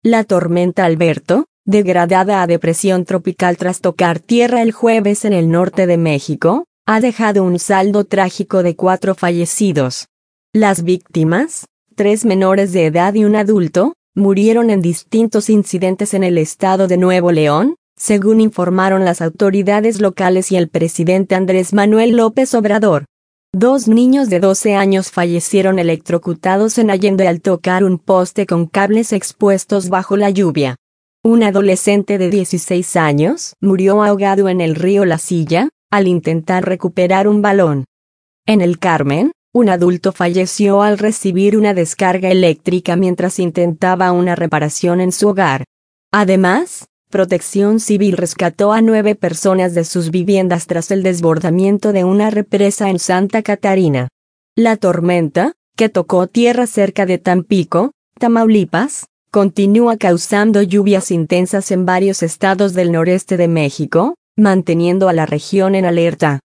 La tormenta Alberto, degradada a depresión tropical tras tocar tierra el jueves en el norte de México, ha dejado un saldo trágico de 4 fallecidos. Las víctimas, 3 menores de edad y un adulto, murieron en distintos incidentes en el estado de Nuevo León, según informaron las autoridades locales y el presidente Andrés Manuel López Obrador. 2 niños de 12 años fallecieron electrocutados en Allende al tocar un poste con cables expuestos bajo la lluvia. Un adolescente de 16 años murió ahogado en el río La Silla, al intentar recuperar un balón. En el Carmen, un adulto falleció al recibir una descarga eléctrica mientras intentaba una reparación en su hogar. Además, Protección Civil rescató a 9 personas de sus viviendas tras el desbordamiento de una represa en Santa Catarina. La tormenta, que tocó tierra cerca de Tampico, Tamaulipas, continúa causando lluvias intensas en varios estados del noreste de México, manteniendo a la región en alerta.